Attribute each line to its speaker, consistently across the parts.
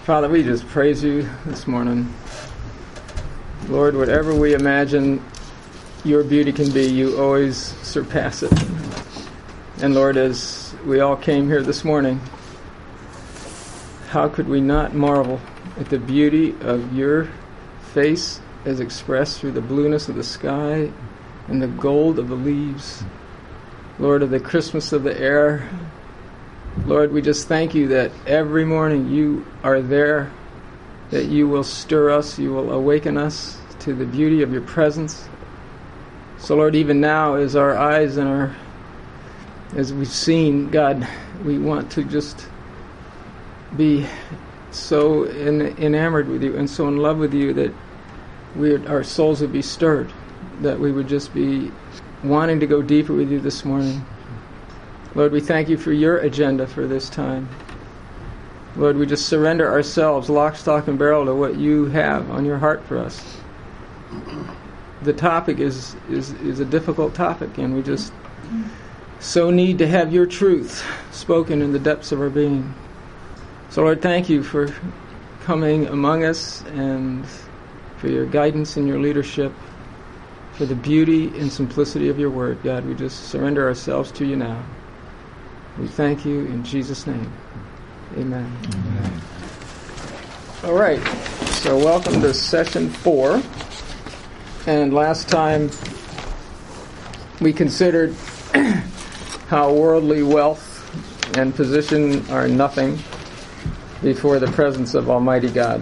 Speaker 1: Father, we just praise you this morning. Lord, whatever we imagine your beauty can be, you always surpass it. And Lord, as we all came here this morning, how could we not marvel at the beauty of your face as expressed through the blueness of the sky and the gold of the leaves, Lord, of the Christmas of the air. Lord, we just thank you that every morning you are there, that you will stir us, you will awaken us to the beauty of your presence. So Lord, even now as our eyes and as we've seen, God, we want to just be so enamored with you and so in love with you that our souls would be stirred, that we would just be wanting to go deeper with you this morning. Lord, we thank you for your agenda for this time. Lord, we just surrender ourselves, lock, stock, and barrel, to what you have on your heart for us. The topic is a difficult topic, and we just so need to have your truth spoken in the depths of our being. So, Lord, thank you for coming among us and for your guidance and your leadership, for the beauty and simplicity of your word. God, we just surrender ourselves to you now. We thank you in Jesus' name. Amen. Amen. All right. So welcome to session 4. And last time we considered how worldly wealth and position are nothing before the presence of Almighty God.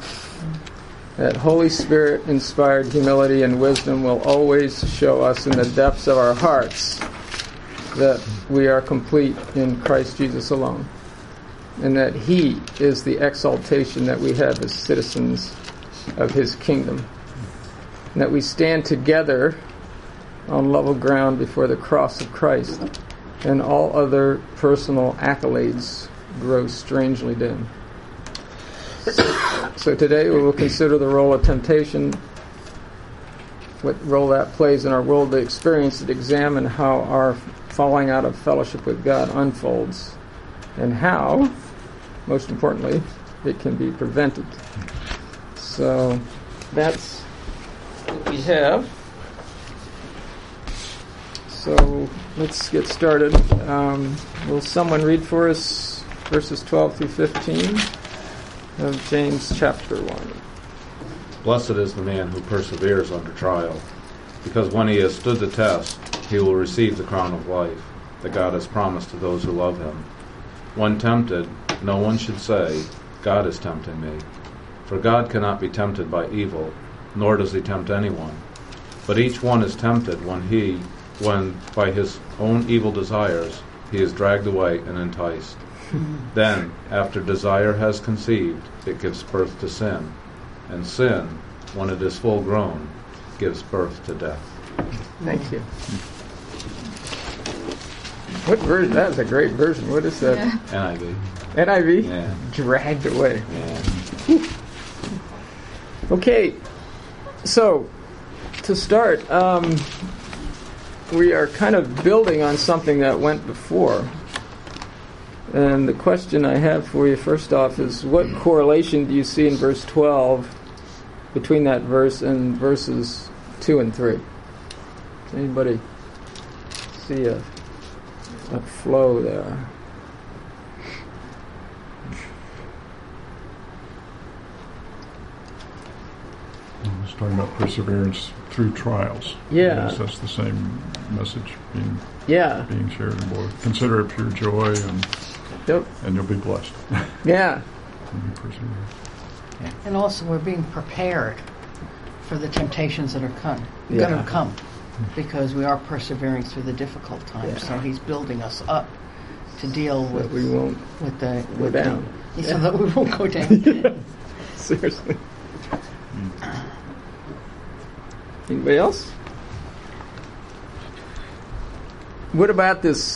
Speaker 1: That Holy Spirit inspired humility and wisdom will always show us in the depths of our hearts that we are complete in Christ Jesus alone, and that He is the exaltation that we have as citizens of His kingdom, and that we stand together on level ground before the cross of Christ, and all other personal accolades grow strangely dim. So today we will consider the role of temptation, what role that plays in our worldly experience, and examine how our falling out of fellowship with God unfolds, and how, most importantly, it can be prevented. So that's what we have. So let's get started. Will someone read for us verses 12 through 15 of James chapter 1?
Speaker 2: Blessed is the man who perseveres under trial, because when he has stood the test, he will receive the crown of life that God has promised to those who love him. When tempted, no one should say, God is tempting me. For God cannot be tempted by evil, nor does he tempt anyone. But each one is tempted when by his own evil desires he is dragged away and enticed. Then, after desire has conceived, it gives birth to sin. And sin, when it is full grown, gives birth to death.
Speaker 1: Thank you. What version? That was a great version. What is that?
Speaker 2: Yeah. NIV.
Speaker 1: NIV?
Speaker 2: Yeah.
Speaker 1: Dragged away.
Speaker 2: Yeah.
Speaker 1: Okay. So, to start, we are kind of building on something that went before. And the question I have for you first off is, what correlation do you see in verse 12 between that verse and verses 2 and 3? Does anybody see a flow there?
Speaker 3: It's talking about perseverance through trials.
Speaker 1: Yeah.
Speaker 3: That's the same message being shared in both. Consider it pure joy, and you'll be blessed.
Speaker 1: Yeah.
Speaker 3: When you persevere.
Speaker 4: And also we're being prepared for the temptations that are going to come, because we are persevering through the difficult times. Yeah. So He's building us up to deal with
Speaker 1: we won't
Speaker 4: go
Speaker 1: down.
Speaker 4: So that we won't go down.
Speaker 1: Yeah. Seriously. Anybody else? What about this,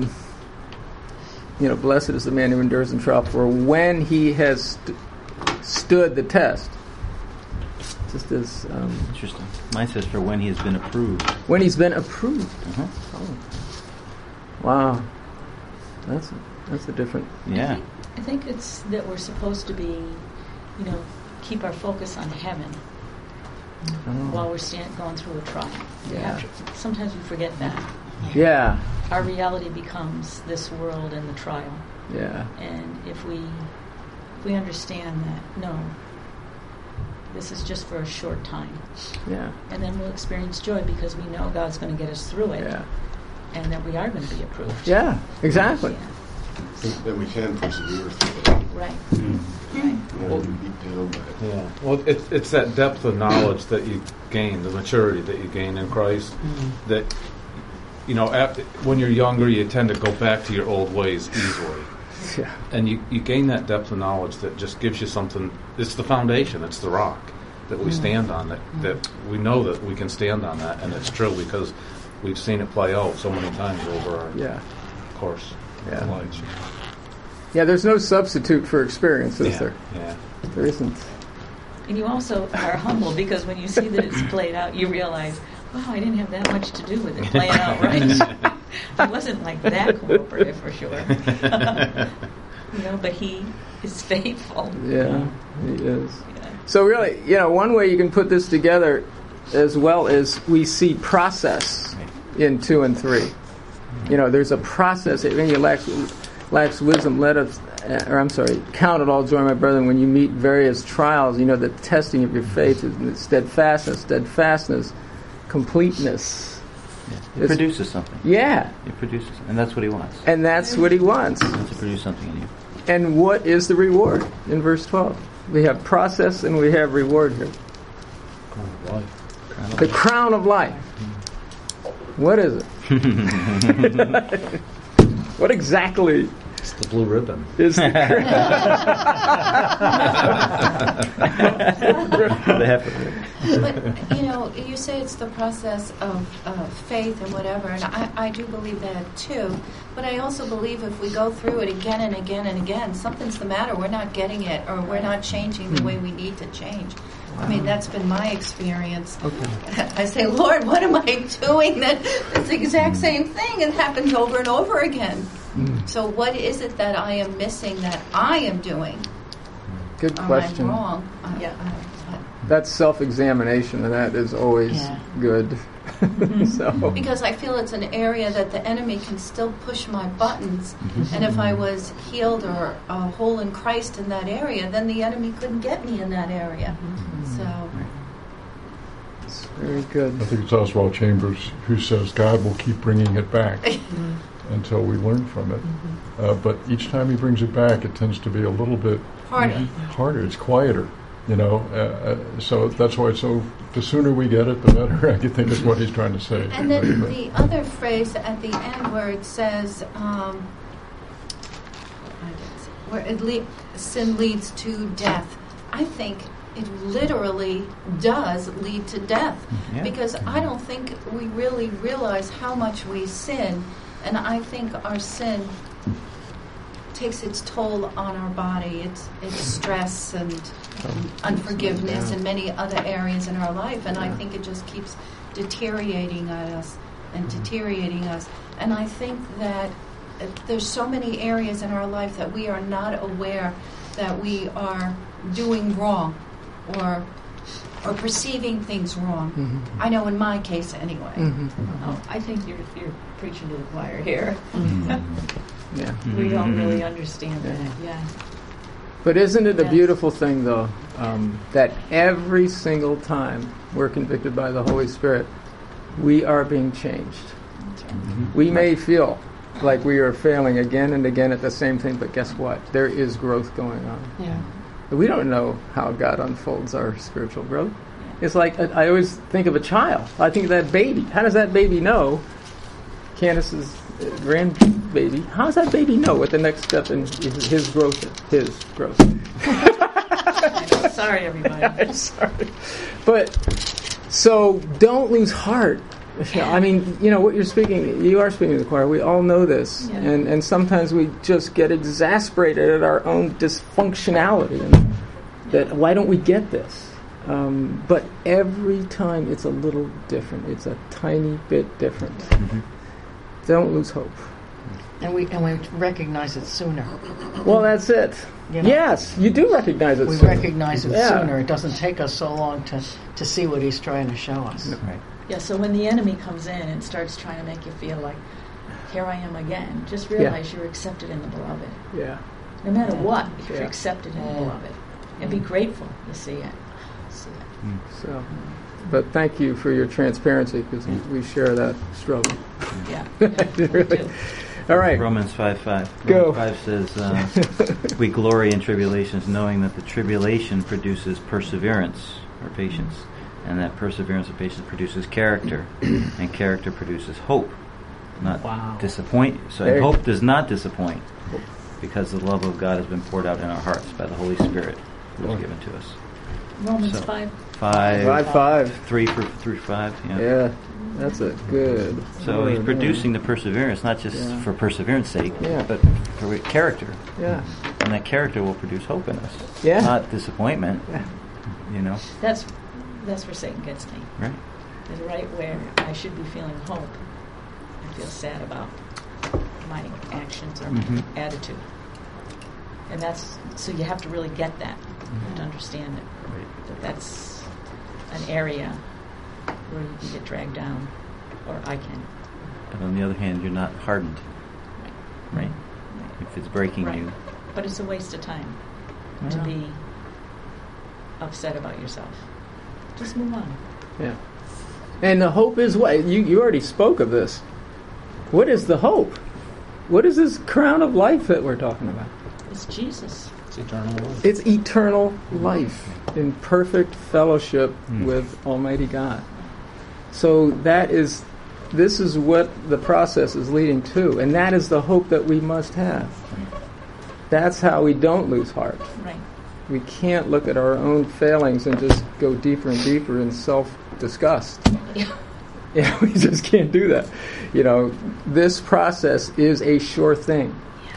Speaker 1: blessed is the man who endures in trial, for when he has stood the test. Just as...
Speaker 5: Interesting. Mine says for when he has been approved.
Speaker 1: When he's been approved.
Speaker 5: Uh-huh.
Speaker 1: Oh. Wow. That's a different...
Speaker 5: Yeah.
Speaker 6: I think it's that we're supposed to be, keep our focus on heaven while we're going through a trial.
Speaker 1: Yeah.
Speaker 6: Sometimes we forget that.
Speaker 1: Yeah.
Speaker 6: Our reality becomes this world and the trial.
Speaker 1: Yeah.
Speaker 6: And if we understand that, no, this is just for a short time.
Speaker 1: Yeah.
Speaker 6: And then we'll experience joy because we know God's going to get us through it.
Speaker 1: Yeah.
Speaker 6: And that we are going to be approved.
Speaker 1: Yeah, exactly.
Speaker 6: Yeah.
Speaker 7: Then we can persevere through it.
Speaker 6: Right.
Speaker 7: Well, beat down by it.
Speaker 2: Yeah. Well, it's that depth of knowledge that you gain, the maturity that you gain in Christ, that, when you're younger, you tend to go back to your old ways easily.
Speaker 1: Yeah.
Speaker 2: And you gain that depth of knowledge that just gives you something. It's the foundation. It's the rock that we stand on, that we know that we can stand on that, and it's true because we've seen it play out so many times over our course of lives.
Speaker 1: Yeah, there's no substitute for experience, is there?
Speaker 2: Yeah.
Speaker 1: There isn't.
Speaker 6: And you also are humble because when you see that it's played out, you realize, wow, I didn't have that much to do with it playing out right. He wasn't like that cooperative for sure. But he is faithful.
Speaker 1: Yeah, he is. Yeah. So really, one way you can put this together as well is we see process in 2 and 3. There's a process. If any lacks wisdom, count it all joy, my brethren, when you meet various trials. The testing of your faith is steadfastness, completeness.
Speaker 5: It produces something.
Speaker 1: Yeah.
Speaker 5: It produces, and that's what he wants.
Speaker 1: And that's what he wants.
Speaker 5: He wants to produce something in you.
Speaker 1: And what is the reward in verse 12? We have process and we have reward here.
Speaker 2: Crown of life.
Speaker 1: The crown of life. What is it? What exactly?
Speaker 2: It's the blue ribbon.
Speaker 1: Is the
Speaker 8: But, you say it's the process of faith and whatever, and I do believe that too. But I also believe if we go through it again and again and again, something's the matter. We're not getting it, or we're not changing the way we need to change. I mean, that's been my experience. Okay. I say, Lord, what am I doing? It's the exact same thing. It happens over and over again. So what is it that I am missing that I am doing?
Speaker 1: Good question.
Speaker 8: I'm wrong.
Speaker 1: That's self-examination, and that is always good.
Speaker 8: Because I feel it's an area that the enemy can still push my buttons, and if I was healed or whole in Christ in that area, then the enemy couldn't get me in that area. So
Speaker 1: it's very good.
Speaker 3: I think it's Oswald Chambers who says God will keep bringing it back until we learn from it. But each time he brings it back, it tends to be a little bit harder. It's quieter. So that's why the sooner we get it, the better, I think is what he's trying to say.
Speaker 8: And then the other phrase at the end where it says, where sin leads to death, I think it literally does lead to death. Because I don't think we really realize how much we sin, and I think our sin takes its toll on our body. It's stress and unforgiveness and many other areas in our life, and I think it just keeps deteriorating us. And I think that there's so many areas in our life that we are not aware that we are doing wrong or perceiving things wrong. I know in my case anyway.
Speaker 6: Oh, I think you're preaching to the choir here.
Speaker 1: Yeah.
Speaker 6: We don't really understand that.
Speaker 1: But isn't it a beautiful thing, though, that every single time we're convicted by the Holy Spirit, we are being changed. We may feel like we are failing again and again at the same thing, but guess what? There is growth going on.
Speaker 4: Yeah.
Speaker 1: We don't know how God unfolds our spiritual growth. It's like, I always think of a child. I think of that baby. How does that baby know? Candace's grandbaby. How does that baby know what the next step in his growth is? His growth.
Speaker 6: Sorry, everybody.
Speaker 1: I'm sorry. But, so don't lose heart. I mean, what you are speaking to the choir. We all know this.
Speaker 6: Yeah.
Speaker 1: And sometimes we just get exasperated at our own dysfunctionality. And that, why don't we get this? But every time it's a little different. It's a tiny bit different. Don't lose hope.
Speaker 4: And we recognize it sooner.
Speaker 1: Well, that's it.
Speaker 4: You know?
Speaker 1: Yes, you do recognize it
Speaker 4: We
Speaker 1: sooner.
Speaker 4: recognize it
Speaker 1: Yeah.
Speaker 4: sooner. It doesn't take us so long to see what he's trying to show us.
Speaker 5: Right.
Speaker 6: Yeah, so when the enemy comes in and starts trying to make you feel like, here I am again, just realize you're accepted in the beloved.
Speaker 1: Yeah.
Speaker 6: No matter what, you're
Speaker 1: Yeah.
Speaker 6: accepted in the beloved. And be grateful you see it. See it.
Speaker 1: So, but thank you for your transparency, because we share that struggle.
Speaker 6: Yeah. We
Speaker 1: Really.
Speaker 6: do.
Speaker 1: All right.
Speaker 5: Romans 5:5.
Speaker 1: Go.
Speaker 5: Romans 5 says, we glory in tribulations, knowing that the tribulation produces perseverance, or patience, and that perseverance or patience produces character, and character produces hope, not
Speaker 1: Wow.
Speaker 5: disappoint. So
Speaker 1: There-
Speaker 5: hope does not disappoint, because the love of God has been poured out in our hearts by the Holy Spirit who was given to us.
Speaker 6: Romans
Speaker 5: So-
Speaker 6: 5.
Speaker 1: 5.
Speaker 5: 3 through 5. Yeah.
Speaker 1: Yeah, that's a good.
Speaker 5: So he's
Speaker 1: word,
Speaker 5: producing the perseverance, not just
Speaker 1: Yeah.
Speaker 5: for perseverance sake,
Speaker 1: Yeah.
Speaker 5: but for character.
Speaker 1: Yeah.
Speaker 5: And that character will produce hope in us.
Speaker 1: Yeah.
Speaker 5: Not disappointment.
Speaker 1: Yeah.
Speaker 5: You know?
Speaker 6: That's where Satan gets me.
Speaker 5: Right.
Speaker 6: Is right where I should be feeling hope. I feel sad about my actions or
Speaker 5: Mhm.
Speaker 6: my attitude. And that's, so you have to really get that. You have to understand it.
Speaker 5: Right.
Speaker 6: That that's an area where you can get dragged down, or I can.
Speaker 5: But on the other hand, you're not hardened. Right? If it's breaking
Speaker 6: Right.
Speaker 5: you.
Speaker 6: But it's a waste of time to
Speaker 5: Yeah.
Speaker 6: be upset about yourself. Just move on.
Speaker 1: Yeah. And the hope is what? You already spoke of this. What is the hope? What is this crown of life that we're talking about?
Speaker 6: It's Jesus.
Speaker 2: It's eternal life.
Speaker 1: It's eternal life in perfect fellowship with Almighty God. So this is what the process is leading to, and that is the hope that we must have. That's how we don't lose heart.
Speaker 6: Right.
Speaker 1: We can't look at our own failings and just go deeper and deeper in self-disgust.
Speaker 6: Yeah.
Speaker 1: We just can't do that. This process is a sure thing.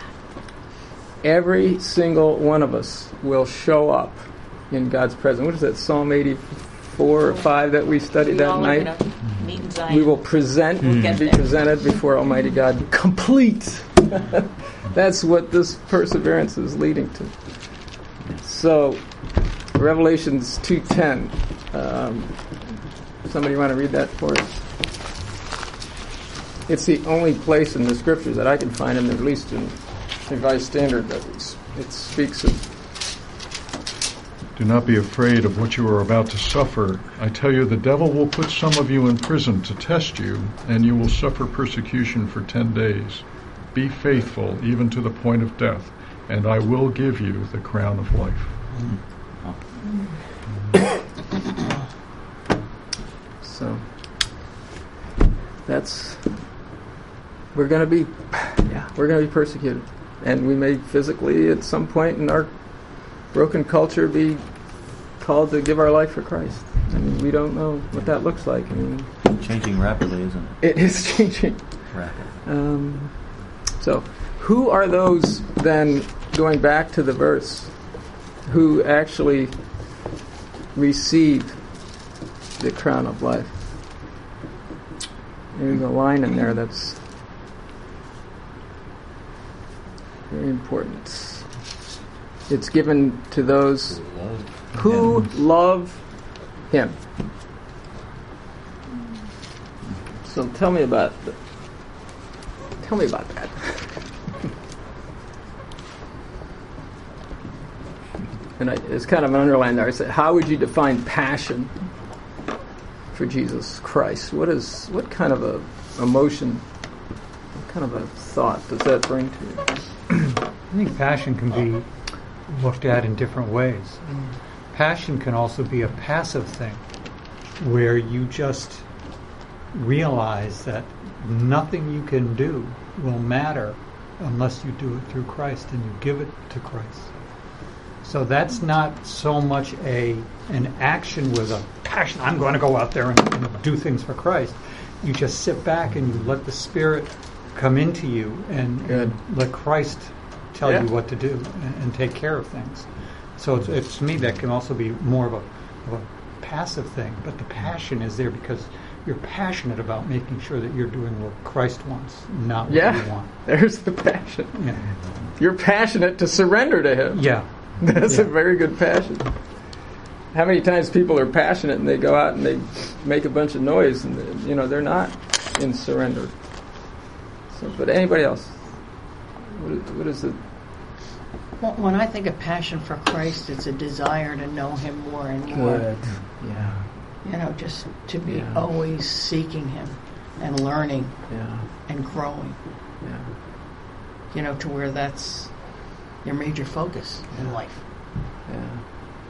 Speaker 1: Every single one of us will show up in God's presence. What is that, Psalm 84 or 5 that we studied
Speaker 6: We
Speaker 1: that
Speaker 6: all
Speaker 1: night?
Speaker 6: are going to meet in Zion.
Speaker 1: We will be
Speaker 6: there.
Speaker 1: presented before Almighty God complete. That's what this perseverance is leading to. So, Revelations 2:10. Somebody want to read that for us? It's the only place in the Scriptures that I can find, and at least in Revised Standard, that it speaks of.
Speaker 3: Do not be afraid of what you are about to suffer. I tell you, the devil will put some of you in prison to test you, and you will suffer persecution for 10 days. Be faithful even to the point of death, and I will give you the crown of life.
Speaker 1: So, we're going to be persecuted. And we may physically, at some point in our broken culture, be called to give our life for Christ. I mean, we don't know what that looks like. I mean,
Speaker 5: Changing rapidly, isn't it?
Speaker 1: it is changing.
Speaker 5: Rapid.
Speaker 1: So, who are those then, going back to the verse, who actually received the crown of life? There's a line in there that's very important. It's given to those who love Him. So tell me about that. And it's kind of an underline there. I said, how would you define passion for Jesus Christ? What kind of a emotion, what kind of a thought does that bring to you?
Speaker 9: I think passion can be looked at in different ways. Passion can also be a passive thing, where you just realize that nothing you can do will matter unless you do it through Christ and you give it to Christ. So that's not so much an action with a passion, I'm going to go out there and do things for Christ. You just sit back and you let the Spirit come into you and let Christ tell you what to do and take care of things. So it's to me that can also be more of a passive thing, but the passion is there because you're passionate about making sure that you're doing what Christ wants, not what
Speaker 1: Yeah.
Speaker 9: you want.
Speaker 1: There's the passion.
Speaker 9: Yeah.
Speaker 1: You're passionate to surrender to Him.
Speaker 9: Yeah.
Speaker 1: That's
Speaker 9: Yeah.
Speaker 1: a very good passion. How many times people are passionate and they go out and they make a bunch of noise and they're not in surrender. So, but anybody else? What is it?
Speaker 4: Well, when I think of passion for Christ, it's a desire to know Him more and more.
Speaker 1: Good. Yeah.
Speaker 4: Just to be
Speaker 1: Yeah.
Speaker 4: always seeking Him and learning
Speaker 1: Yeah.
Speaker 4: and growing.
Speaker 1: Yeah.
Speaker 4: To where that's your major focus in life.
Speaker 1: Yeah.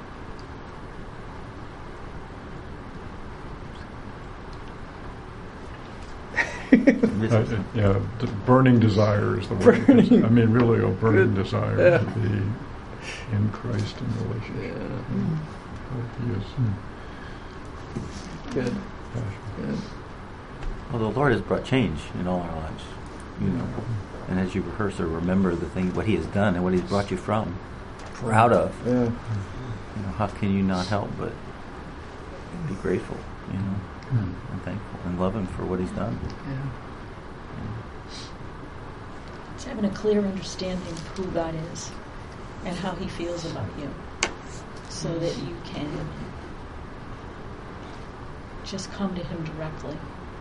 Speaker 3: Burning desire is the word.
Speaker 1: Burning.
Speaker 3: I mean, really a burning
Speaker 1: Good.
Speaker 3: desire
Speaker 1: Yeah.
Speaker 3: to be in Christ in relationship. He is
Speaker 1: Good.
Speaker 3: passionate.
Speaker 1: Good.
Speaker 5: Well, the Lord has brought change in all our lives, And as you rehearse or remember what He has done and what He's brought you from, proud of,
Speaker 1: Yeah.
Speaker 5: how can you not help but be grateful, and thankful and love Him for what He's done?
Speaker 1: Yeah.
Speaker 6: It's having a clear understanding of who God is and how He feels about you, so that you can just come to Him directly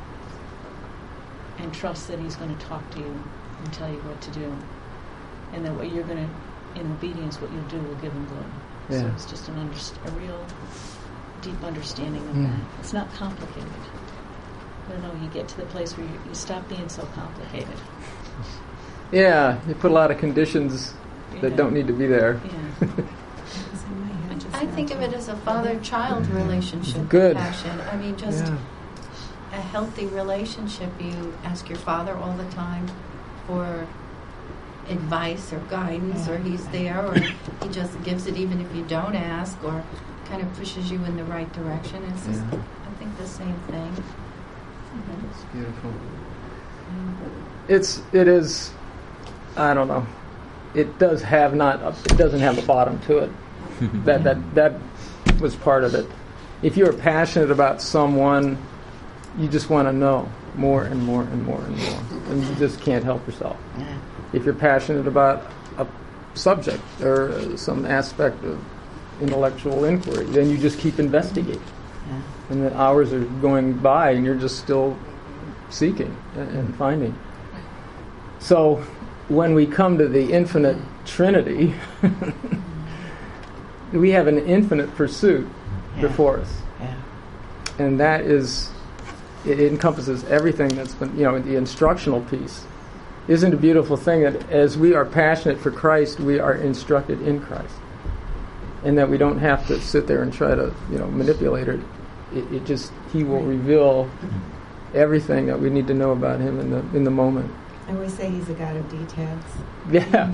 Speaker 6: and trust that He's going to talk to you and tell you what to do, and that what you're going to, in obedience, what you'll do will give Him glory. So
Speaker 1: Yeah.
Speaker 6: it's just a real deep understanding of
Speaker 1: Yeah.
Speaker 6: that. It's not complicated. You get to the place where you stop being so complicated.
Speaker 1: Yeah. You put a lot of conditions that don't need to be there.
Speaker 6: Yeah.
Speaker 8: I think of it as a father-child relationship.
Speaker 1: Good.
Speaker 8: Passion. I mean, just
Speaker 1: Yeah.
Speaker 8: a healthy relationship. You ask your father all the time for advice or guidance, or he's there, or he just gives it even if you don't ask, or kind of pushes you in the right direction. It's just,
Speaker 1: Yeah.
Speaker 8: I think, the same thing.
Speaker 1: It's beautiful. It is, I don't know. It doesn't have a bottom to it. That was part of it. If you're passionate about someone, you just want to know more and more and more and more, and you just can't help yourself. If you're passionate about a subject or some aspect of intellectual inquiry, then you just keep investigating. And then hours are going by and you're just still seeking and finding. So when we come to the infinite Trinity, we have an infinite pursuit before us. And that is, it encompasses everything that's been, the instructional piece. Isn't it a beautiful thing that as we are passionate for Christ, we are instructed in Christ? And that we don't have to sit there and try to, manipulate it. It just, He will reveal everything that we need to know about Him in the moment.
Speaker 10: I always say He's a God of details.
Speaker 1: Yeah.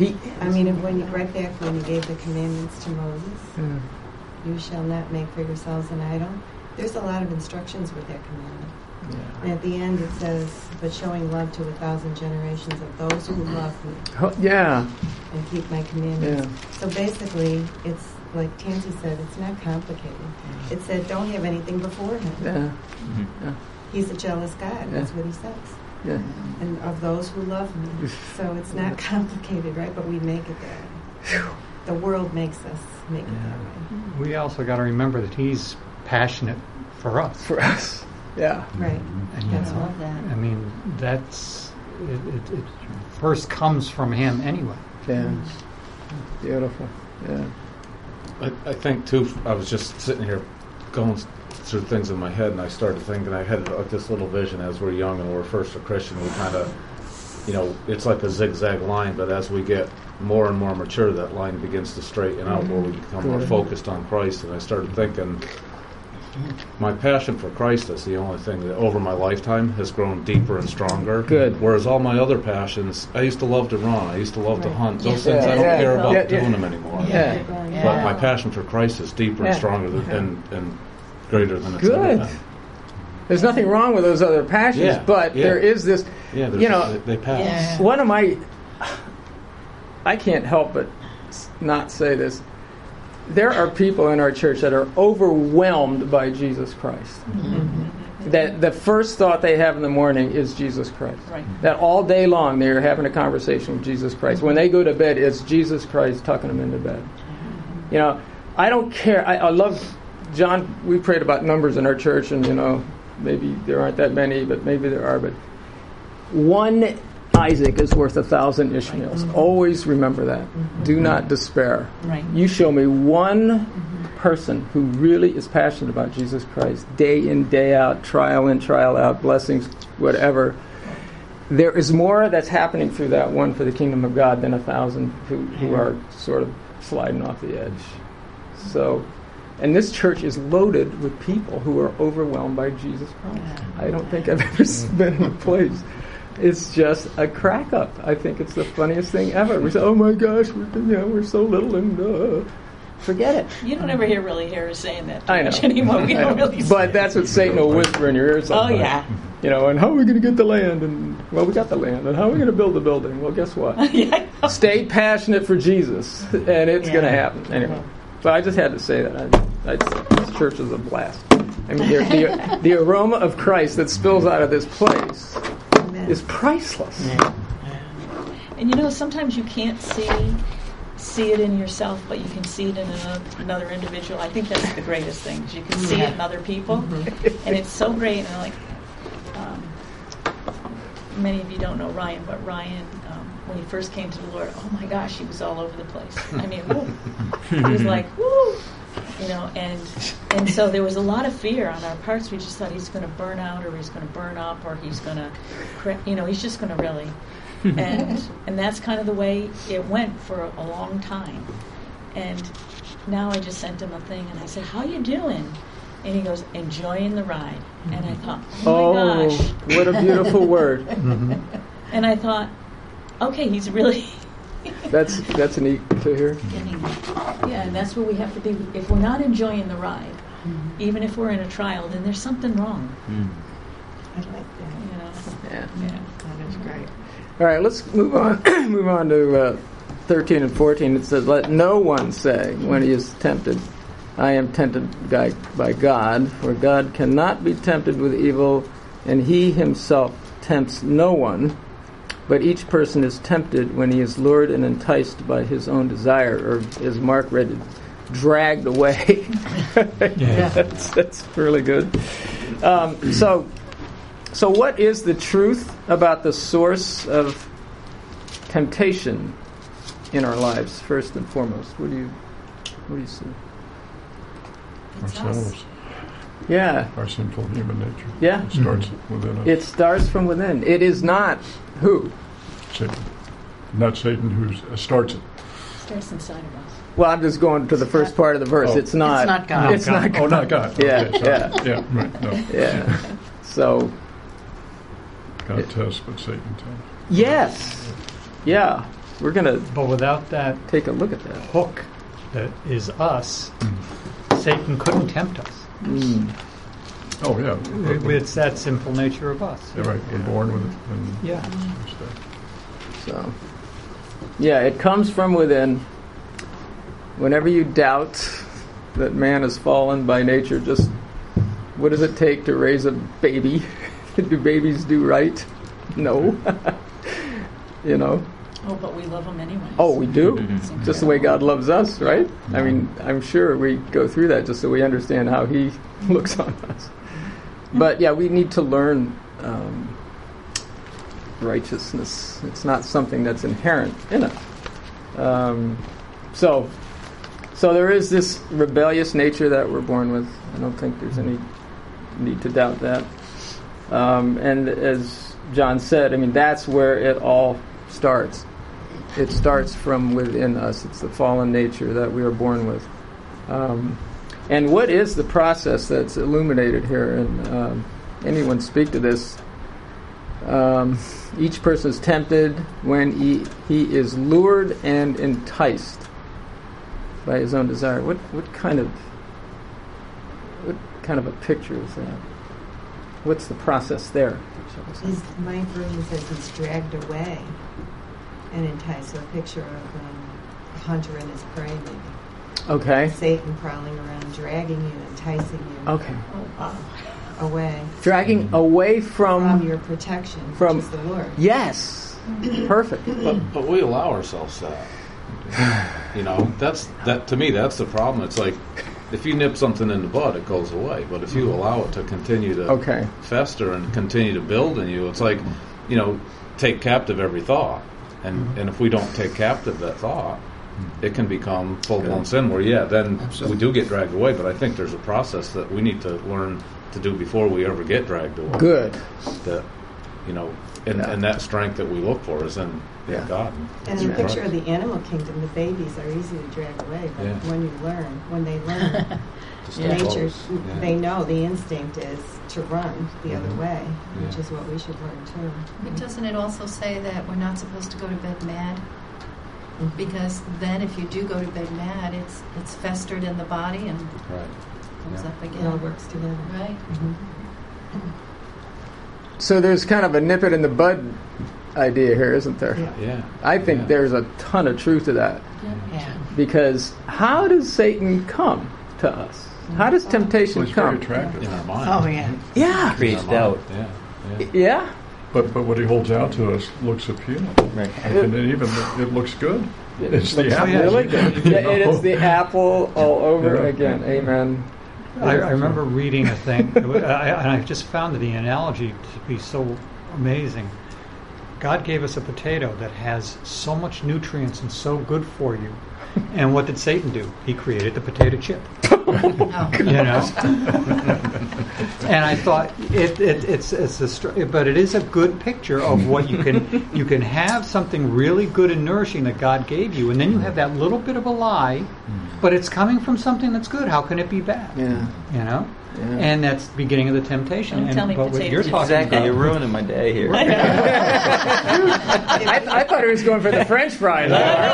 Speaker 10: Right back when He gave the commandments to Moses, you shall not make for yourselves an idol. There's a lot of instructions with that commandment.
Speaker 1: Yeah.
Speaker 10: And at the end it says, but showing love to 1,000 generations of those who love me
Speaker 1: Yeah.
Speaker 10: and keep my commandments.
Speaker 1: Yeah.
Speaker 10: So basically, it's like Tansy said, it's not complicated. It said, don't have anything before Him.
Speaker 1: Yeah. Yeah.
Speaker 10: He's a jealous God. That's what He says.
Speaker 1: Yeah.
Speaker 10: And of those who love me. So it's not complicated, right? But we make it that way. The world makes us make it that way.
Speaker 9: We also got to remember that He's passionate for us.
Speaker 1: For us. Yeah.
Speaker 10: Right.
Speaker 9: And,
Speaker 10: That's all that.
Speaker 9: I mean, that's it first comes from Him anyway.
Speaker 1: Yeah. Beautiful. Yeah.
Speaker 2: I think too, I was just sitting here going through things in my head, and I started thinking, I had this little vision as we're young and we're first a Christian, we kind of, it's like a zigzag line, but as we get more and more mature, that line begins to straighten out where we become more focused on Christ. And I started thinking, my passion for Christ is the only thing that over my lifetime has grown deeper and stronger.
Speaker 1: Good.
Speaker 2: Whereas all my other passions, I used to love to run, I used to love to hunt. Those things, I don't
Speaker 1: Yeah.
Speaker 2: care about
Speaker 1: Yeah.
Speaker 2: doing them anymore.
Speaker 1: Yeah.
Speaker 2: But my passion for Christ is deeper and stronger and greater than it's ever
Speaker 1: Good.
Speaker 2: been.
Speaker 1: There's nothing wrong with those other passions,
Speaker 2: Yeah,
Speaker 1: but
Speaker 2: yeah.
Speaker 1: there is this,
Speaker 2: Yeah, they pass.
Speaker 4: Yeah.
Speaker 1: one of my, I can't help but not say this. There are people in our church that are overwhelmed by Jesus Christ. that the first thought they have in the morning is Jesus Christ.
Speaker 6: Right.
Speaker 1: That all day long they're having a conversation with Jesus Christ. When they go to bed, it's Jesus Christ tucking them into bed. You know, I don't care. I love, John, we prayed about numbers in our church, and, you know, maybe there aren't that many, but maybe there are. But one Isaac is worth 1,000 Ishmaels.
Speaker 6: Mm-hmm.
Speaker 1: Always remember that.
Speaker 6: Mm-hmm.
Speaker 1: Do not despair.
Speaker 6: Right.
Speaker 1: You show me one person who really is passionate about Jesus Christ, day in, day out, trial in, trial out, blessings, whatever. There is more that's happening through that one for the kingdom of God than 1,000 who are sort of sliding off the edge. So, and this church is loaded with people who are overwhelmed by Jesus Christ. I don't think I've ever been in a place. It's just a crack up. I think it's the funniest thing ever. We say, "Oh my gosh, we're so little," and forget it.
Speaker 6: You don't ever really hear us saying that
Speaker 1: I know.
Speaker 6: much anymore. We don't really say
Speaker 1: But that's what Satan will whisper in your ear sometimes.
Speaker 6: Oh, yeah.
Speaker 1: You know, and how are we going to get the land? And, well, we got the land. And how are we going to build the building? Well, guess what?
Speaker 6: Yeah.
Speaker 1: Stay passionate for Jesus, and it's going to happen. Anyway, but I just had to say that. This church is a blast. I mean, the aroma of Christ that spills out of this place is priceless.
Speaker 6: And you know, sometimes you can't see it in yourself, but you can see it in another individual. I think that's the greatest thing, is you can see it in other people. And it's so great. And like, many of you don't know Ryan, but Ryan, when he first came to the Lord, oh my gosh, he was all over the place. I mean, woo. He was like, woo, you know, and so there was a lot of fear on our parts. We just thought he's going to burn out, or he's going to burn up, or he's going to, he's just going to really. And that's kind of the way it went for a long time. And now I just sent him a thing, and I said, "How you doing?" And he goes, "Enjoying the ride." And I thought, oh my gosh,
Speaker 1: what a beautiful word.
Speaker 6: And I thought, okay, he's really.
Speaker 1: That's neat to hear.
Speaker 6: Yeah, and that's where we have to be. If we're not enjoying the ride, even if we're in a trial, then there's something wrong.
Speaker 10: I like that.
Speaker 1: Yeah.
Speaker 4: That is great.
Speaker 1: All right, let's move on. Move on to 13 and 14. It says, "Let no one say when he is tempted, I am tempted by God, for God cannot be tempted with evil, and he himself tempts no one. But each person is tempted when he is lured and enticed by his own desire," or as Mark read it, dragged away.
Speaker 9: Yeah.
Speaker 1: That's really good. So what is the truth about the source of temptation in our lives, first and foremost? What do you see?
Speaker 3: Ourselves.
Speaker 1: Yeah.
Speaker 3: Our sinful human nature.
Speaker 1: Yeah.
Speaker 3: It starts within us.
Speaker 1: It starts from within. It is not who?
Speaker 3: Satan. Not Satan who starts it.
Speaker 6: Starts inside of us.
Speaker 1: Well, I'm just going to the first part of the verse.
Speaker 3: Oh.
Speaker 1: It's not
Speaker 4: God.
Speaker 1: It's not God.
Speaker 3: Oh, not God.
Speaker 1: Yeah,
Speaker 3: Okay, sorry. Yeah, right. No.
Speaker 1: Yeah. So,
Speaker 3: God tests, but Satan tempts.
Speaker 1: yes. Yeah. We're going to
Speaker 9: But without that
Speaker 1: take a look at that.
Speaker 9: hook that is us, Satan couldn't tempt us.
Speaker 3: Oh, yeah.
Speaker 9: It's that simple nature of us.
Speaker 3: Yeah, right. We're born with it. And
Speaker 9: Yeah.
Speaker 1: So, yeah, it comes from within. Whenever you doubt that man has fallen by nature, just what does it take to raise a baby? Do babies do right? No. You know?
Speaker 6: Oh, but we love them anyway.
Speaker 1: Oh, we do? Just the way God loves us, right? I mean, I'm sure we go through that just so we understand how he looks on us. But, yeah, we need to learn righteousness. It's not something that's inherent in us. So there is this rebellious nature that we're born with. I don't think there's any need to doubt that. And as John said, I mean, that's where it all starts. It starts from within us. It's the fallen nature that we are born with. And what is the process that's illuminated here? And anyone speak to this? Each person is tempted when he is lured and enticed by his own desire. What kind of a picture is that? What's the process there?
Speaker 10: My version says he's dragged away and enticed. So a picture of a hunter and his prey, maybe.
Speaker 1: Okay.
Speaker 10: Satan prowling around, dragging you, enticing you.
Speaker 1: Okay.
Speaker 6: Oh, wow.
Speaker 10: away.
Speaker 1: Dragging away
Speaker 10: From
Speaker 1: from
Speaker 10: your protection,
Speaker 1: from-
Speaker 10: which is the Lord.
Speaker 1: yes, perfect.
Speaker 2: But we allow ourselves that. That to me, that's the problem. It's like if you nip something in the bud, it goes away. But if you allow it to continue to fester and continue to build in you, it's like, take captive every thought. And if we don't take captive that thought, it can become full-blown sin where, then we do get dragged away. But I think there's a process that we need to learn to do before we ever get dragged away.
Speaker 1: Good.
Speaker 2: That, and that strength that we look for is in God.
Speaker 10: And in the picture of the animal kingdom, the babies are easy to drag away. But when they learn, nature, they know the instinct is to run the other way, which is what we should learn too.
Speaker 8: But doesn't it also say that we're not supposed to go to bed mad? Because then if you do go to bed mad, it's festered in the body and comes up again.
Speaker 10: It all works together.
Speaker 8: Right.
Speaker 1: So there's kind of a nip it in the bud idea here, isn't there?
Speaker 2: Yeah.
Speaker 1: I think there's a ton of truth to that.
Speaker 4: Yeah.
Speaker 1: Because how does Satan come to us? How does temptation
Speaker 3: Well, it's very
Speaker 1: come?
Speaker 3: attractive.
Speaker 2: In our mind.
Speaker 4: Oh, yeah.
Speaker 1: Yeah.
Speaker 5: Creates doubt.
Speaker 1: Yeah.
Speaker 3: But what he holds out to us looks appealing.
Speaker 5: Right.
Speaker 3: And it looks good. It's the apple.
Speaker 1: Really good. Yeah, it is the apple all over again. Amen.
Speaker 9: I remember reading a thing, and I just found the analogy to be so amazing. God gave us a potato that has so much nutrients and so good for you. And what did Satan do? He created the potato chip. And I thought but it is a good picture of what you can have something really good and nourishing that God gave you, and then you have that little bit of a lie, but it's coming from something that's good. How can it be bad?
Speaker 1: Yeah.
Speaker 9: And that's the beginning of the temptation.
Speaker 6: Don't tell me
Speaker 9: but what
Speaker 6: potato
Speaker 9: you're
Speaker 6: chips.
Speaker 9: talking
Speaker 5: Exactly,
Speaker 9: about,
Speaker 5: you're ruining my day here.
Speaker 1: I thought he was going for the French fries.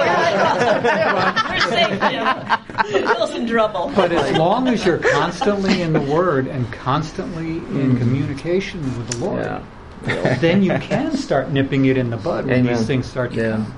Speaker 6: We're safe, Jim. Phil's in trouble.
Speaker 9: but as long as you're constantly in the Word and constantly in communication with the Lord, then you can start nipping it in the bud when these things start to come.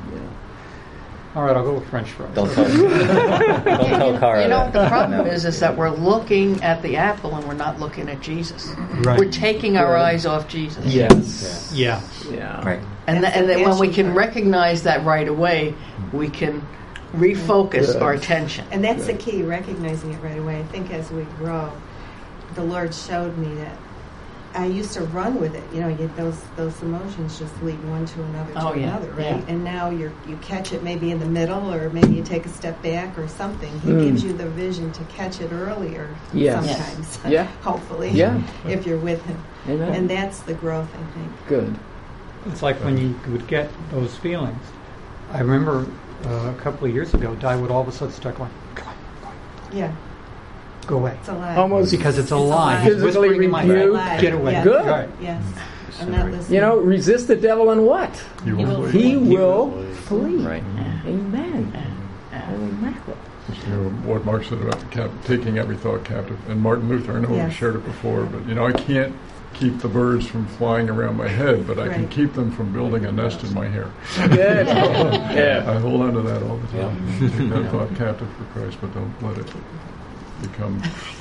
Speaker 9: All right, I'll go with French fries.
Speaker 5: Don't tell Cara.
Speaker 4: The problem is that we're looking at the apple and we're not looking at Jesus.
Speaker 9: Right.
Speaker 4: We're taking our eyes off Jesus.
Speaker 1: Yes.
Speaker 9: Yeah.
Speaker 5: Right.
Speaker 4: And then when we can recognize that right away, we can refocus our attention.
Speaker 10: And that's the key, recognizing it right away. I think as we grow, the Lord showed me that I used to run with it. Those emotions just lead one to another another, right?
Speaker 4: Yeah.
Speaker 10: And now you catch it maybe in the middle, or maybe you take a step back or something. He gives you the vision to catch it earlier sometimes, hopefully, if you're with him.
Speaker 1: Amen.
Speaker 10: And that's the growth, I think.
Speaker 1: Good.
Speaker 9: It's like when you would get those feelings. I remember a couple of years ago, Di would all of a sudden start going,
Speaker 10: Yeah,
Speaker 9: go away.
Speaker 10: it's a lie.
Speaker 1: Almost
Speaker 9: Because it's a lie. He's
Speaker 1: physically
Speaker 9: whispering in my
Speaker 1: rebuke.
Speaker 9: ear, get away.
Speaker 10: Yeah.
Speaker 1: Good.
Speaker 9: Right.
Speaker 10: Yes. I'm not listening.
Speaker 1: Resist the devil and what?
Speaker 3: You
Speaker 6: He
Speaker 3: will
Speaker 6: will
Speaker 3: flee.
Speaker 1: He will flee.
Speaker 5: Right.
Speaker 1: Amen. Holy mackerel.
Speaker 3: What Mark said about taking every thought captive. And Martin Luther, I know
Speaker 10: Yes.
Speaker 3: we've shared it before, but I can't keep the birds from flying around my head, but I can
Speaker 10: Right.
Speaker 3: keep them from building a nest in my hair.
Speaker 1: Good.
Speaker 3: I hold on to that all the time. Take that thought captive for Christ, but don't let it become.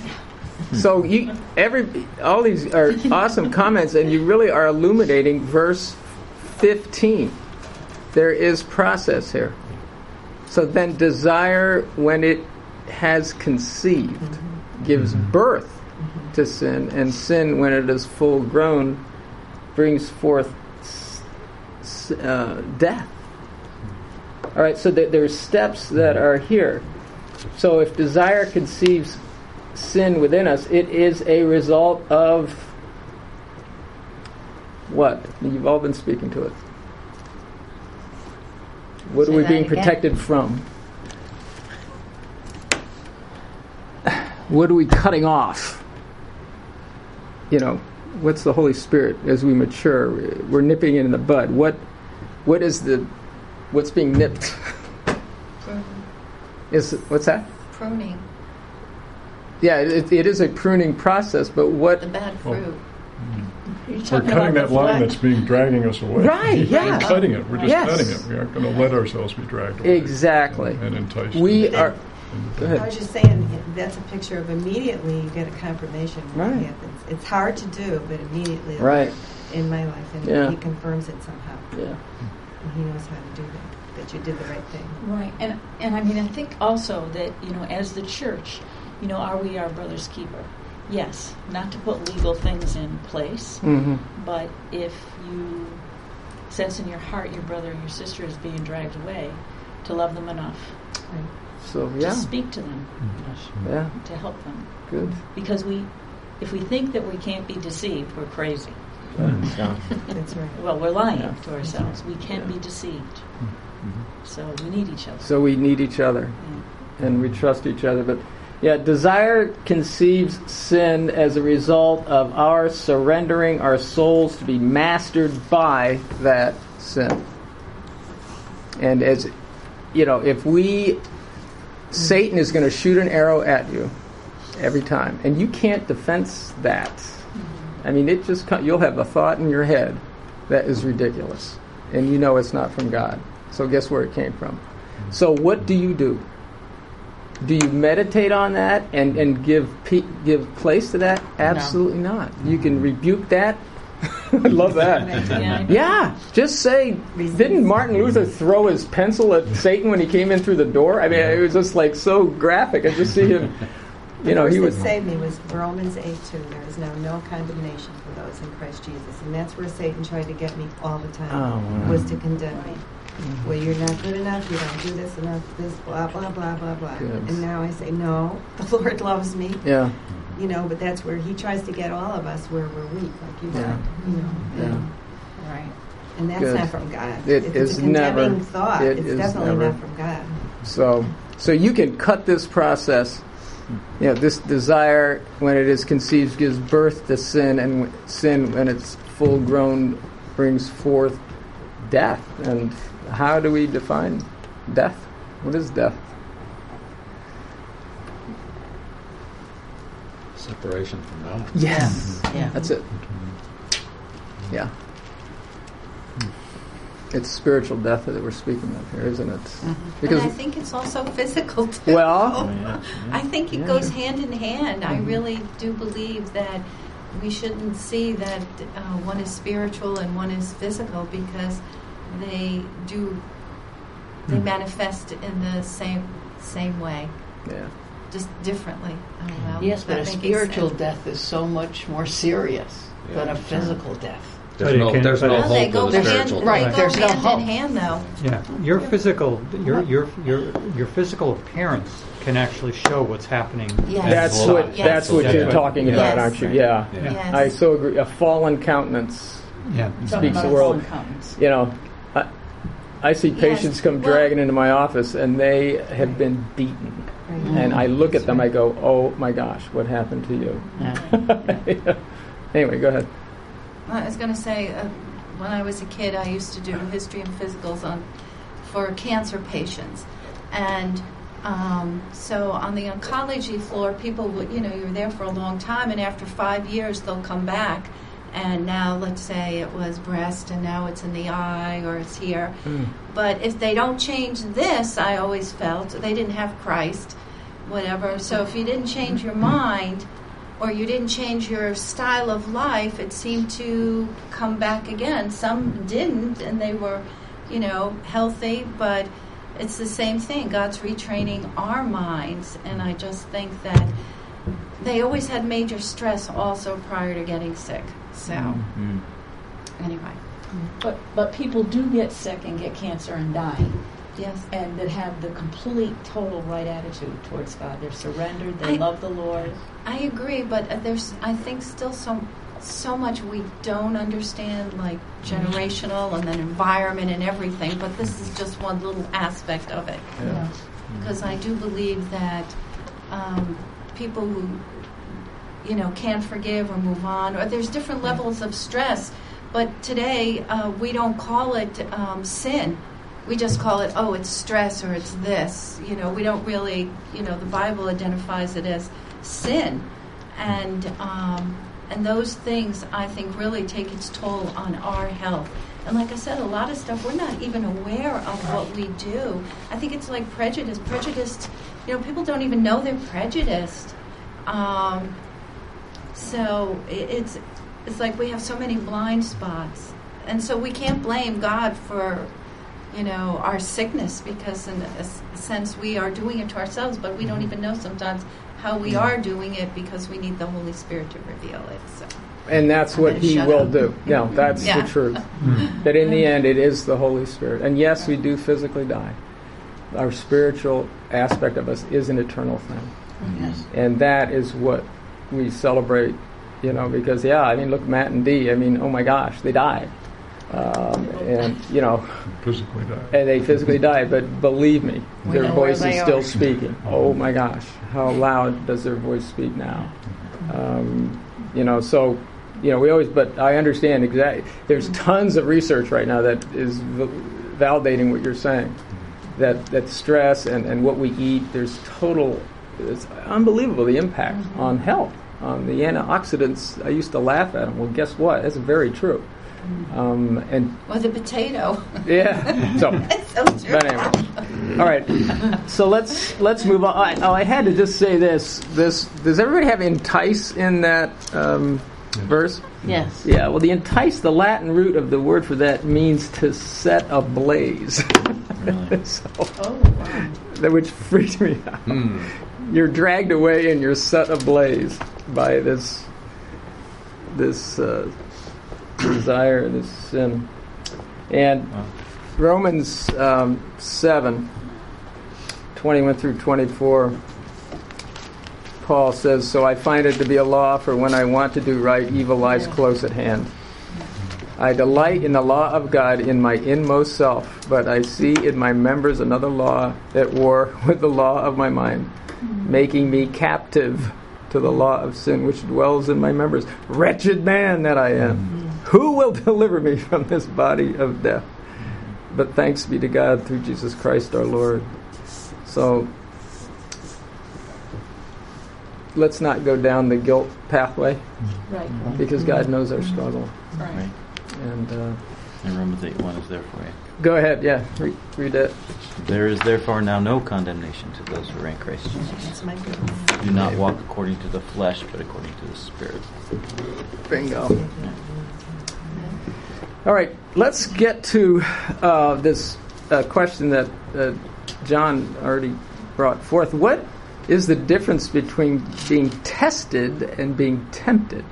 Speaker 1: So all these are awesome comments, and you really are illuminating verse 15. There is process here. So then desire, when it has conceived, gives birth to sin, and sin, when it is full grown, brings forth death. All right, so there's steps that are here. So if desire conceives sin within us, it is a result of what? You've all been speaking to it. What are we being protected from? What are we cutting off? What's the Holy Spirit as we mature? We're nipping it in the bud. What's being nipped? What's that?
Speaker 8: Pruning.
Speaker 1: Yeah, it is a pruning process, but what?
Speaker 8: The bad fruit.
Speaker 3: We're cutting that line that's dragging us away.
Speaker 1: Right, yeah.
Speaker 3: We're cutting it. We're just
Speaker 1: Yes.
Speaker 3: cutting it. We aren't going to let ourselves be dragged away.
Speaker 1: Exactly.
Speaker 3: And enticed.
Speaker 1: We are. Go
Speaker 10: I
Speaker 1: ahead.
Speaker 10: was just saying, that's a picture of immediately you get a confirmation of what
Speaker 1: Right.
Speaker 10: happens. It's hard to do, but immediately
Speaker 1: Right.
Speaker 10: in my life, and
Speaker 1: Yeah.
Speaker 10: he confirms it somehow.
Speaker 1: Yeah.
Speaker 10: And he knows how to do that you did the right thing.
Speaker 6: Right, and I mean, I think also that, as the church, are we our brother's keeper? Yes, not to put legal things in place,
Speaker 1: Mm-hmm.
Speaker 6: but if you sense in your heart your brother or your sister is being dragged away, to love them enough
Speaker 1: So yeah.
Speaker 6: to speak to them,
Speaker 1: Yeah.
Speaker 6: to help them.
Speaker 1: Good.
Speaker 6: Because if we think that we can't be deceived, we're crazy.
Speaker 1: Yeah.
Speaker 10: That's right.
Speaker 6: Well, we're lying
Speaker 1: Yeah.
Speaker 6: to ourselves. We can't
Speaker 1: Yeah.
Speaker 6: be deceived. So we need each other.
Speaker 1: So we need each other, and we trust each other. But yeah, desire conceives sin as a result of our surrendering our souls to be mastered by that sin. And as if Satan is going to shoot an arrow at you every time, and you can't defense that. I mean, you'll have a thought in your head that is ridiculous, and it's not from God. So guess where it came from? So what do you do? Do you meditate on that and give place to that? Absolutely not. You can rebuke that. I love that. Yeah, just say, didn't Martin Luther throw his pencil at Satan when he came in through the door? I mean, it was just like so graphic. I just see him,
Speaker 10: The verse
Speaker 1: he
Speaker 10: that
Speaker 1: was...
Speaker 10: saved me was Romans 8:2. There is now no condemnation for those in Christ Jesus. And that's where Satan tried to get me all the time,
Speaker 1: Oh, wow.
Speaker 10: was to condemn me. Well, you're not good enough, you don't do this enough, this, blah, blah, blah, blah, blah.
Speaker 1: Good.
Speaker 10: And now I say, no, the Lord loves me.
Speaker 1: Yeah,
Speaker 10: But that's where he tries to get all of us where we're weak, like you said.
Speaker 1: yeah.
Speaker 4: Right.
Speaker 10: And that's
Speaker 1: Good.
Speaker 10: not from God.
Speaker 1: It
Speaker 10: If
Speaker 1: is
Speaker 10: it's a condemning
Speaker 1: never-
Speaker 10: thought,
Speaker 1: it
Speaker 10: it's
Speaker 1: is
Speaker 10: definitely
Speaker 1: never-
Speaker 10: not from God.
Speaker 1: So you can cut this process. This desire, when it is conceived, gives birth to sin, and sin, when it's full grown, brings forth death. And how do we define death? What is death?
Speaker 2: Separation from God.
Speaker 1: Yes.
Speaker 4: Yeah.
Speaker 1: That's it. Yeah. It's spiritual death that we're speaking of here, isn't it?
Speaker 8: And I think it's also physical too.
Speaker 1: Well,
Speaker 8: I think it goes hand in hand. I really do believe that we shouldn't see that one is spiritual and one is physical, because they manifest in the same way,
Speaker 1: yeah.
Speaker 8: just differently. I don't know.
Speaker 4: Yes, but a
Speaker 8: That making
Speaker 4: spiritual
Speaker 8: sense.
Speaker 4: death is so much more serious than a physical death.
Speaker 2: There's no
Speaker 9: But
Speaker 2: hope
Speaker 8: They go
Speaker 2: in the
Speaker 8: hand,
Speaker 2: spiritual.
Speaker 8: they
Speaker 4: Right,
Speaker 8: go
Speaker 4: there's no
Speaker 8: hand
Speaker 4: hope.
Speaker 8: in hand, though.
Speaker 9: Yeah, your physical appearance can actually show what's happening.
Speaker 8: Yes.
Speaker 1: That's what
Speaker 9: Yes.
Speaker 1: you're talking about,
Speaker 8: Yes.
Speaker 1: aren't you? Yeah.
Speaker 8: Yes.
Speaker 1: I so agree. A fallen countenance
Speaker 9: Yeah.
Speaker 1: speaks the world. I see
Speaker 8: Yes.
Speaker 1: patients come
Speaker 8: Well-
Speaker 1: dragging into my office, and they have been beaten. And I look at them, I go, oh my gosh, what happened to you? Anyway, go ahead.
Speaker 8: I was going to say, when I was a kid, I used to do history and physicals for cancer patients. And so on the oncology floor, people would, you're there for a long time, and after 5 years, they'll come back. And now, let's say it was breast, and now it's in the eye, or it's here. But if they don't change this, I always felt, they didn't have Christ, whatever. So if you didn't change your mind, or you didn't change your style of life, it seemed to come back again. Some didn't, and they were, healthy, but it's the same thing. God's retraining our minds, and I just think that they always had major stress also prior to getting sick. So, anyway.
Speaker 6: But people do get sick and get cancer and die.
Speaker 8: Yes.
Speaker 6: And that have the complete, total right attitude towards God. They're surrendered. They love the Lord.
Speaker 8: I agree, but there's, I think, still so much we don't understand, like generational and then environment and everything. But this is just one little aspect of it.
Speaker 1: Yeah.
Speaker 8: Because I do believe that people who, can't forgive or move on, or there's different levels of stress. But today we don't call it sin. We just call it, it's stress, or it's this. We don't really, the Bible identifies it as sin. And those things, I think, really take its toll on our health. And like I said, a lot of stuff, we're not even aware of what we do. I think it's like prejudice. Prejudice people don't even know they're prejudiced. So it's like we have so many blind spots. And so we can't blame God for, our sickness, because in a sense we are doing it to ourselves, but we don't even know sometimes how we are doing it, because we need the Holy Spirit to reveal it. So.
Speaker 1: And that's what He will do. No, that's the truth. That in the end it is the Holy Spirit. And yes, we do physically die. Our spiritual aspect of us is an eternal thing.
Speaker 4: Yes.
Speaker 1: And that is what we celebrate, because, look, Matt and Dee, oh my gosh, they died.
Speaker 3: Physically died.
Speaker 1: And they physically died, but believe me, their voice is still
Speaker 4: are.
Speaker 1: speaking. Oh my gosh, how loud does their voice speak now? We always, but I understand exactly. There's tons of research right now that is validating what you're saying. That stress and what we eat, it's unbelievable the impact on health, on the antioxidants. I used to laugh at them. Well, guess what? That's very true.
Speaker 8: Or the potato.
Speaker 1: Yeah. So, but anyway. All right. So let's move on. I had to just say this. Does everybody have entice in that verse?
Speaker 4: Yes.
Speaker 1: Yeah. Well, the entice, the Latin root of the word for that, means to set ablaze.
Speaker 5: Really?
Speaker 1: Which freaked me out. You're dragged away and you're set ablaze by this desire, this sin. And Romans 7:21 through 24, Paul says, "So I find it to be a law, for when I want to do right, evil lies close at hand. I delight in the law of God in my inmost self, but I see in my members another law at war with the law of my mind, making me captive to the law of sin which dwells in my members. Wretched man that I am! Who will deliver me from this body of death? But thanks be to God through Jesus Christ our Lord." So let's not go down the guilt pathway,
Speaker 6: Right.
Speaker 1: because God knows our struggle.
Speaker 6: Right.
Speaker 1: And
Speaker 5: Romans 8:1 is there for you.
Speaker 1: go ahead, read it.
Speaker 5: There is therefore now no condemnation to those who are in Christ Jesus.
Speaker 10: That's my good.
Speaker 5: Do not walk according to the flesh, but according to the Spirit.
Speaker 1: Bingo. All right, let's get to this question that John already brought forth. What is the difference between being tested and being tempted?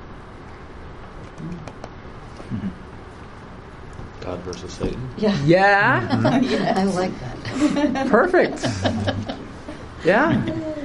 Speaker 2: God versus Satan.
Speaker 1: Yeah?
Speaker 4: Yeah, I like that.
Speaker 1: Perfect. Yeah.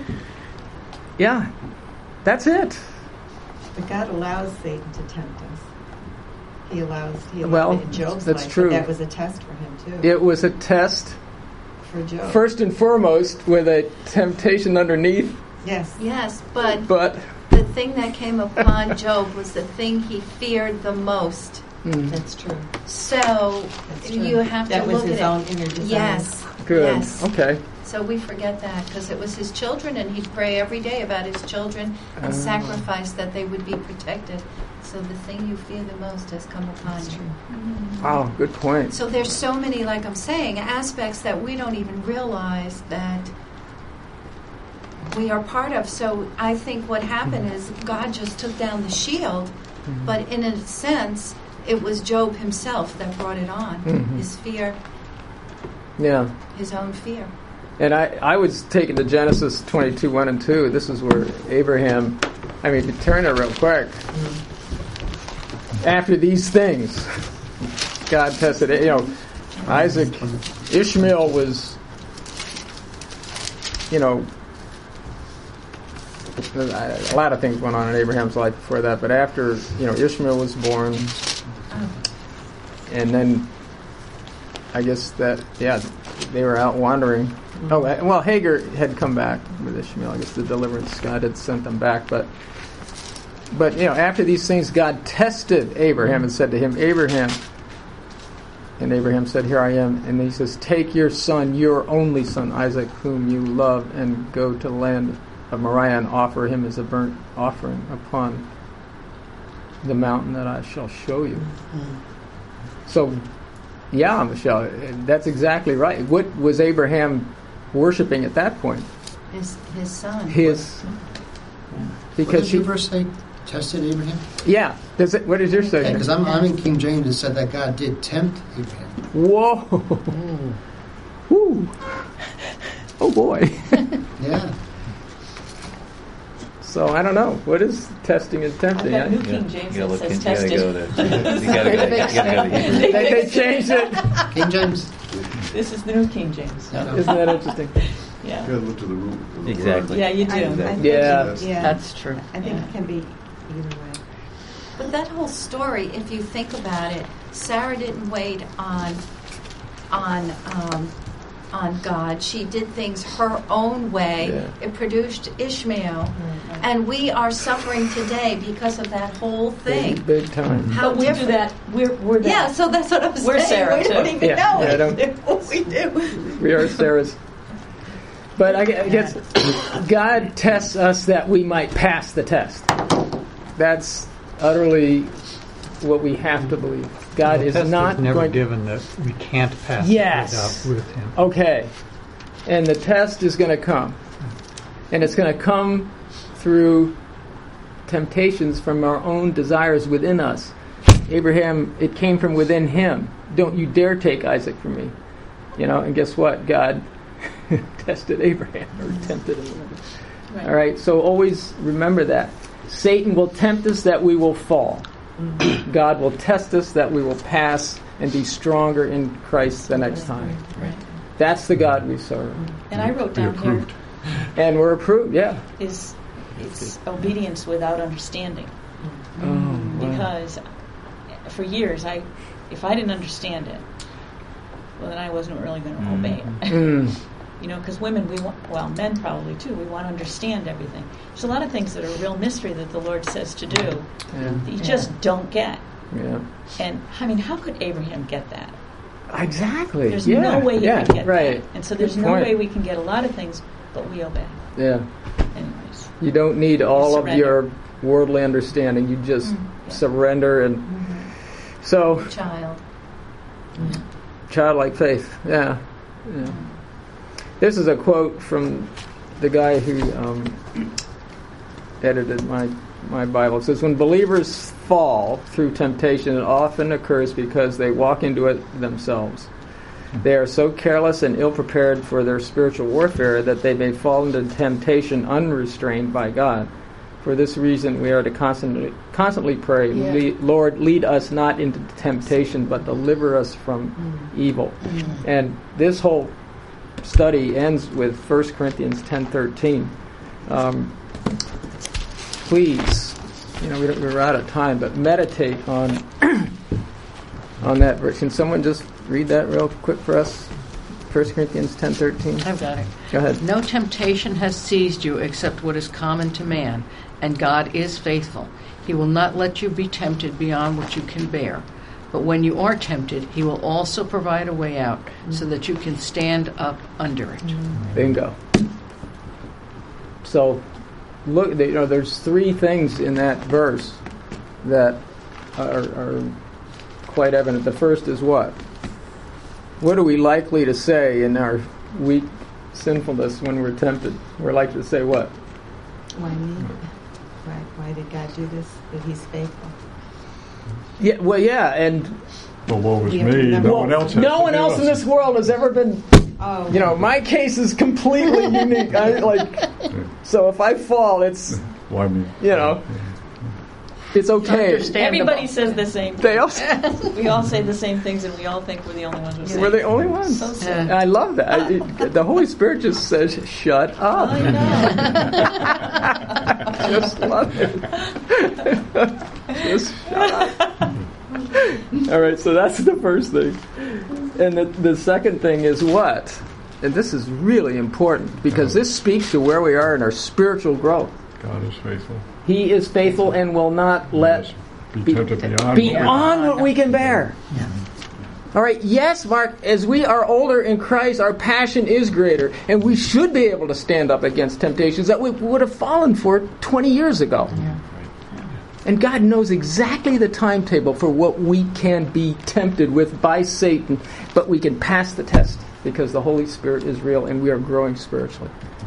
Speaker 1: That's it.
Speaker 10: But God allows Satan to tempt us. He allowed
Speaker 1: Well,
Speaker 10: it in Job's
Speaker 1: that's
Speaker 10: life.
Speaker 1: true.
Speaker 10: But that was a test for him too.
Speaker 1: It was a test,
Speaker 10: For Job.
Speaker 1: first and foremost, with a temptation underneath,
Speaker 10: Yes.
Speaker 8: Yes, but
Speaker 1: but
Speaker 8: the thing that came upon Job was the thing he feared the most.
Speaker 10: That's true.
Speaker 8: So
Speaker 10: That's true.
Speaker 8: you have
Speaker 10: that
Speaker 8: to
Speaker 10: was
Speaker 8: look
Speaker 10: his
Speaker 8: at
Speaker 10: own
Speaker 8: it.
Speaker 10: inner desire.
Speaker 8: Yes.
Speaker 1: good.
Speaker 8: Yes.
Speaker 1: Okay.
Speaker 8: So we forget that, because it was his children, and he'd pray every day about his children and sacrifice that they would be protected. So the thing you fear the most has come upon you.
Speaker 1: Wow, good point.
Speaker 8: So there's so many, like I'm saying, aspects that we don't even realize that we are part of. So I think what happened is God just took down the shield, but in a sense, it was Job himself that brought it on. His fear,
Speaker 1: Yeah.
Speaker 8: his own fear.
Speaker 1: And I was taken to Genesis 22, 1 and 2. This is where Abraham, to turn it real quick. After these things, God tested it. Isaac, Ishmael was, a lot of things went on in Abraham's life before that. But after, Ishmael was born, and then I guess that, they were out wandering. Oh, well, Hagar had come back with Ishmael. I guess the deliverance, God had sent them back. But after these things, God tested Abraham and said to him, Abraham. And Abraham said, here I am. And he says, take your son, your only son, Isaac, whom you love, and go to the land of Moriah and offer him as a burnt offering upon the mountain that I shall show you. So, Michelle, that's exactly right. What was Abraham worshiping at that point?
Speaker 8: his son.
Speaker 1: Because
Speaker 11: What does your verse say? Tested Abraham?
Speaker 1: Yeah. What does yours say?
Speaker 11: Because I'm in King James and said that God did tempt Abraham.
Speaker 1: Whoa. Woo. Oh boy.
Speaker 11: Yeah.
Speaker 1: So I don't know. What is testing and tempting?
Speaker 6: I've got New King James
Speaker 5: You
Speaker 6: that
Speaker 5: gotta
Speaker 6: says
Speaker 5: look in, you gotta
Speaker 6: tested.
Speaker 5: go to. You gotta go.
Speaker 1: They changed it.
Speaker 11: King James?
Speaker 6: This is the New King James.
Speaker 11: Yeah.
Speaker 1: Isn't that interesting?
Speaker 6: Yeah.
Speaker 7: You gotta look to the root of the
Speaker 5: Exactly.
Speaker 6: Yeah, you do.
Speaker 10: I think
Speaker 1: Yeah.
Speaker 4: That's true.
Speaker 10: I think it can be either way.
Speaker 8: But that whole story, if you think about it, Sarah didn't wait on God. She did things her own way.
Speaker 1: Yeah.
Speaker 8: It produced Ishmael, and we are suffering today because of that whole thing.
Speaker 1: Big time.
Speaker 8: How
Speaker 6: But we do that. We're that.
Speaker 8: Yeah, so that's what I'm
Speaker 6: We're
Speaker 8: saying.
Speaker 6: Sarah,
Speaker 8: we don't
Speaker 6: too.
Speaker 8: even
Speaker 1: Yeah,
Speaker 8: know
Speaker 1: yeah, I
Speaker 8: it.
Speaker 1: don't-
Speaker 8: What we do.
Speaker 1: We are Sarah's. But I guess God tests us that we might pass the test. That's utterly what we have to believe. God
Speaker 9: The
Speaker 1: is
Speaker 9: test
Speaker 1: not
Speaker 9: never
Speaker 1: going to...
Speaker 9: given that we can't pass
Speaker 1: Yes.
Speaker 9: it with Him.
Speaker 1: Okay. And the test is going to come. And it's going to come through temptations from our own desires within us. Abraham, it came from within him. Don't you dare take Isaac from me. And guess what? God tested Abraham or tempted him.
Speaker 6: Right.
Speaker 1: All right, so always remember that. Satan will tempt us that we will fall. God will test us that we will pass and be stronger in Christ the next time.
Speaker 6: Right.
Speaker 1: That's the God we serve.
Speaker 6: And I wrote
Speaker 3: Be
Speaker 6: down here
Speaker 3: approved.
Speaker 1: And we're approved, yeah.
Speaker 6: is it's obedience without understanding.
Speaker 1: Oh, wow.
Speaker 6: Because for years, if I didn't understand it, well, then I wasn't really going to obey it.
Speaker 1: Mm.
Speaker 6: Because women, men probably too, we want to understand everything. There's a lot of things that are a real mystery that the Lord says to do that you just don't get.
Speaker 1: Yeah.
Speaker 6: And, how could Abraham get that?
Speaker 1: Exactly.
Speaker 6: There's no way you can get
Speaker 1: right.
Speaker 6: that. And so there's
Speaker 1: Good
Speaker 6: no
Speaker 1: point.
Speaker 6: way we can get a lot of things, but we obey.
Speaker 1: Yeah.
Speaker 6: Anyways.
Speaker 1: You don't need all of
Speaker 6: Surrender.
Speaker 1: your worldly understanding. You just surrender and so
Speaker 8: Child.
Speaker 1: childlike faith. Yeah. Yeah. This is a quote from the guy who edited my Bible. It says, when believers fall through temptation, it often occurs because they walk into it themselves. They are so careless and ill-prepared for their spiritual warfare that they may fall into temptation unrestrained by God. For this reason, we are to constantly pray, Lord, lead us not into temptation, but deliver us from evil. And this whole study ends with 1 Corinthians 10:13. Please, we're out of time, but meditate on that verse. Can someone just read that real quick for us? 1 Corinthians 10:13.
Speaker 4: I've got it.
Speaker 1: Go ahead.
Speaker 4: No temptation has seized you except what is common to man, and God is faithful. He will not let you be tempted beyond what you can bear. But when you are tempted, He will also provide a way out so that you can stand up under it.
Speaker 1: Bingo. So, look, there's three things in that verse that are quite evident. The first is what? What are we likely to say in our weak sinfulness when we're tempted? We're likely to say what?
Speaker 10: Why me? Why did God do this? That He's faithful.
Speaker 1: Yeah, well, yeah, and
Speaker 3: Well, woe is
Speaker 10: Yeah,
Speaker 3: me.
Speaker 10: no
Speaker 3: No one else has
Speaker 1: no
Speaker 3: to
Speaker 1: one
Speaker 3: do
Speaker 1: else in
Speaker 3: it.
Speaker 1: this world has ever been.
Speaker 10: Oh,
Speaker 1: My case is completely unique. So if I fall, it's
Speaker 3: Why me?
Speaker 1: it's okay.
Speaker 4: Understandable.
Speaker 6: Everybody says the same thing.
Speaker 1: They all
Speaker 6: We all say the same things, and we all think we're the only ones who say
Speaker 1: we're the only ones.
Speaker 6: So sad.
Speaker 1: And I love that. The Holy Spirit just says, "Shut up."
Speaker 6: I know.
Speaker 1: Just love it. Just shut up. All right, so that's the first thing. And the second thing is what? And this is really important because this speaks to where we are in our spiritual growth.
Speaker 3: God is faithful.
Speaker 1: He is faithful and will not let
Speaker 3: Be tempted beyond.
Speaker 1: beyond what we can bear. All right, yes, Mark, as we are older in Christ, our passion is greater, and we should be able to stand up against temptations that we would have fallen for 20 years ago. And God knows exactly the timetable for what we can be tempted with by Satan, but we can pass the test because the Holy Spirit is real and we are growing spiritually.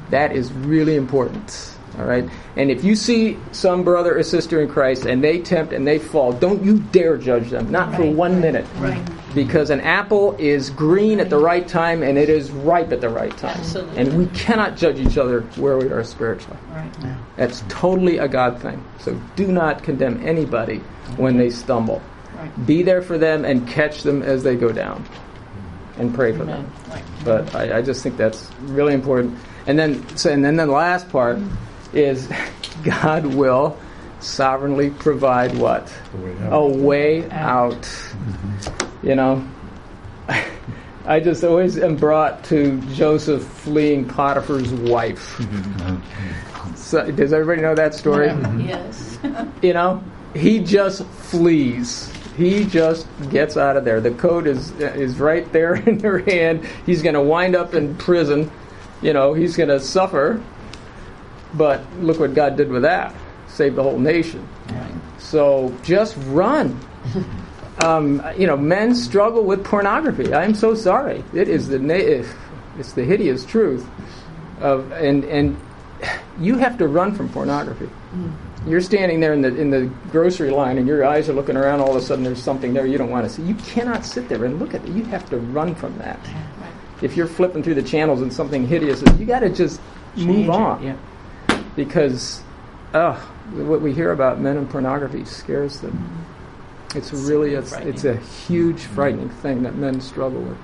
Speaker 1: That is really important. All right? And if you see some brother or sister in Christ and they tempt and they fall, don't you dare judge them. Not for 1 minute.
Speaker 8: Right.
Speaker 1: Because an apple is green at the right time and it is ripe at the right time.
Speaker 6: Absolutely.
Speaker 1: And we cannot judge each other where we are spiritually.
Speaker 6: Right.
Speaker 4: Yeah.
Speaker 1: That's totally a God thing. So do not condemn anybody when they stumble.
Speaker 4: Right.
Speaker 1: Be there for them and catch them as they go down. And pray for
Speaker 4: Amen.
Speaker 1: them.
Speaker 4: Right.
Speaker 1: But I just think that's really important. And then the last part is God will sovereignly provide what? A way out. You know, I just always am brought to Joseph fleeing Potiphar's wife. So, does everybody know that story?
Speaker 6: Yes.
Speaker 1: You know, he just flees. He just gets out of there. The code is right there in their hand. He's going to wind up in prison. You know, he's going to suffer. But look what God did with that. Saved the whole nation.
Speaker 4: Right.
Speaker 1: So just run. You know, men struggle with pornography. I'm so sorry. It is it's the hideous truth and you have to run from pornography. You're standing there in the grocery line and your eyes are looking around, all of a sudden there's something there you don't want to see. You cannot sit there and look at it. You have to run from that. If you're flipping through the channels and something hideous, you got to just move on.
Speaker 4: Yeah.
Speaker 1: Because what we hear about men and pornography scares them. It's really it's a huge frightening thing that men struggle with.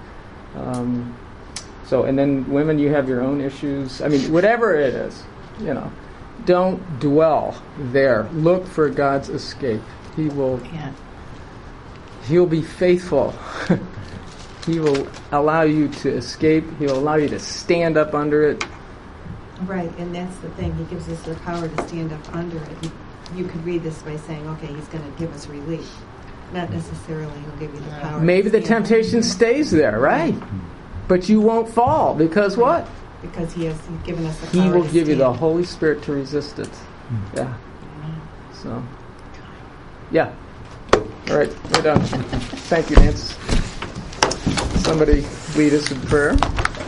Speaker 1: And then women, you have your own issues. I mean, whatever it is, you know, don't dwell there. Look for God's escape. He will.
Speaker 4: Yeah.
Speaker 1: He'll be faithful. He will allow you to escape. He'll allow you to stand up under it.
Speaker 10: Right, and that's the thing. He gives us the power to stand up under it. You could read this by saying, okay, he's going to give us relief. Not necessarily he'll give you the power.
Speaker 1: Maybe the temptation stays there, right? But you won't fall because what?
Speaker 10: Because he's given us the power.
Speaker 1: He will
Speaker 10: to
Speaker 1: give you the
Speaker 10: stand.
Speaker 1: Holy Spirit to resist it. Yeah. So, yeah. All right, we're done. Thank you, Nance. Somebody lead us in prayer.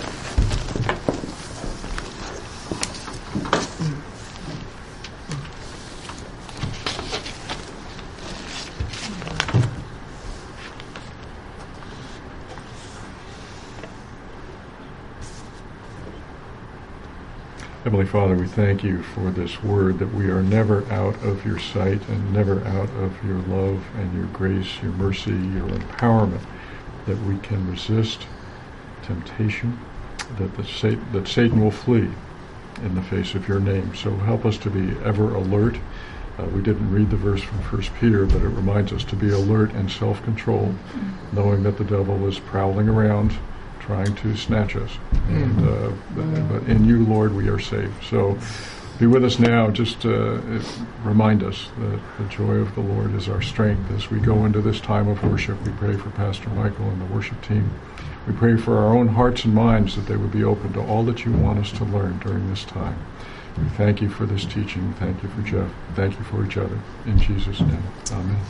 Speaker 3: Heavenly Father, we thank you for this word, that we are never out of your sight and never out of your love and your grace, your mercy, your empowerment, that we can resist temptation, that Satan will flee in the face of your name. So help us to be ever alert. We didn't read the verse from 1 Peter, but it reminds us to be alert and self-control, knowing that the devil is prowling around trying to snatch us. But in you, Lord, we are safe. So be with us now. Just remind us that the joy of the Lord is our strength as we go into this time of worship. We pray for Pastor Michael and the worship team. We pray for our own hearts and minds that they would be open to all that you want us to learn during this time. We thank you for this teaching. Thank you for Jeff. Thank you for each other. In Jesus' name, amen.